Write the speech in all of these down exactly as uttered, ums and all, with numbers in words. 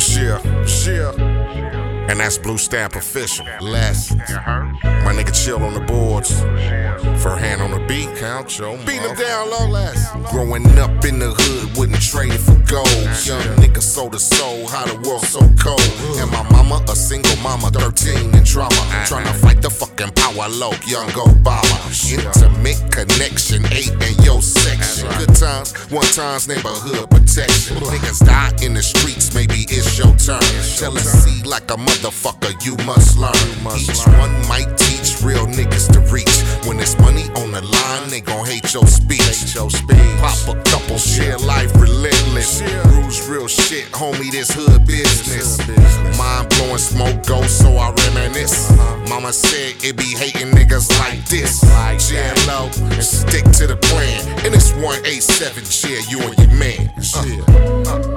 Yeah, yeah. And that's Blue Stamp Official. Last. My nigga Chill on the boards. Fur hand on the beat. Count your beat him down, long last. Growing up in the hood, wouldn't trade it for gold. Young nigga sold his soul, how the world so cold. And my mama, a single mama, thirteen in drama. Tryna fight the fucking power low, young Obama. Intimate connection, eight in your section. Good times, one times neighborhood protection. Niggas die in the streets, maybe it's your turn. Jealousy like a motherfucker, you must learn. Each one might teach real niggas to reach. When it's money on the line, they gon' hate your speech. Pop a couple, share life relentless. Rules real shit, homie, this hood business. Mind blowing smoke go, so I reminisce. Mama said it be hating niggas like this. J Lo, and stick to the plan. And it's one eight seven, yeah, you and your man. Uh.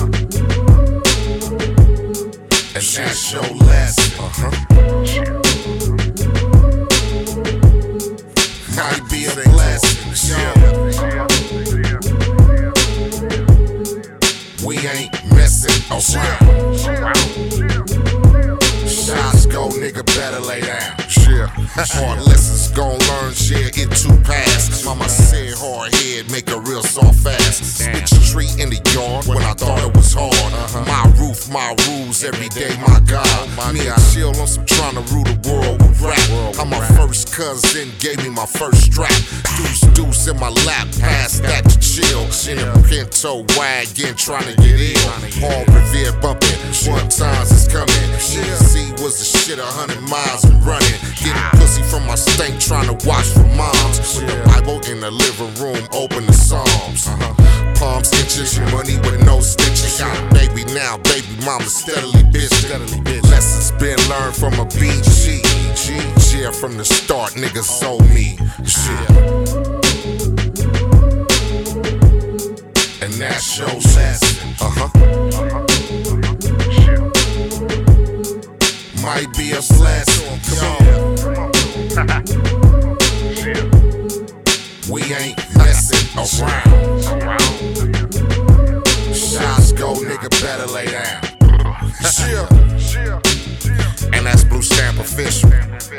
And that's your lesson. Uh-huh. Might be a blessing. Yeah. We ain't messing around. Shots go, nigga, better lay down. Yeah. Hard lessons gon' learn, yeah, it too fast. Mama said hard head, make a real soft fast. Switch a tree in the yard when I thought it was hard. My roof, my rules, every day, my God. Me, I chill on some tryna rule the world with rap. How my first cousin gave me my first strap. Deuce, deuce in my lap, past that to chill. In a Pinto wagon, tryna get in. Paul Revere bumping, one times it's coming. E C was the shit, a hundred miles and running. Getting pussy from my stank, tryna watch for moms. With the Bible in the living room, open the Psalms. Palm stitches, money with no stitches. Got a baby now, baby mama steadily bitch. Lessons been learned from a B G. Yeah, from the start, niggas sold me. Shit. And that's your lesson. Uh huh. Might be a blessing. Come on. We ain't messing around. Shots go, nigga, better lay down. Yeah. And that's Blue Stamp Official.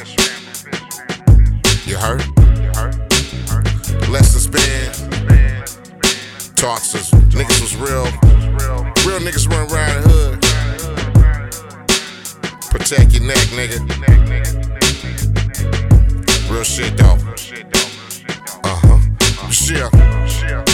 You heard? Lessons been taught us. Niggas was real. Real niggas run around the hood. Protect your neck, nigga. Real shit though. Uh huh. Yeah.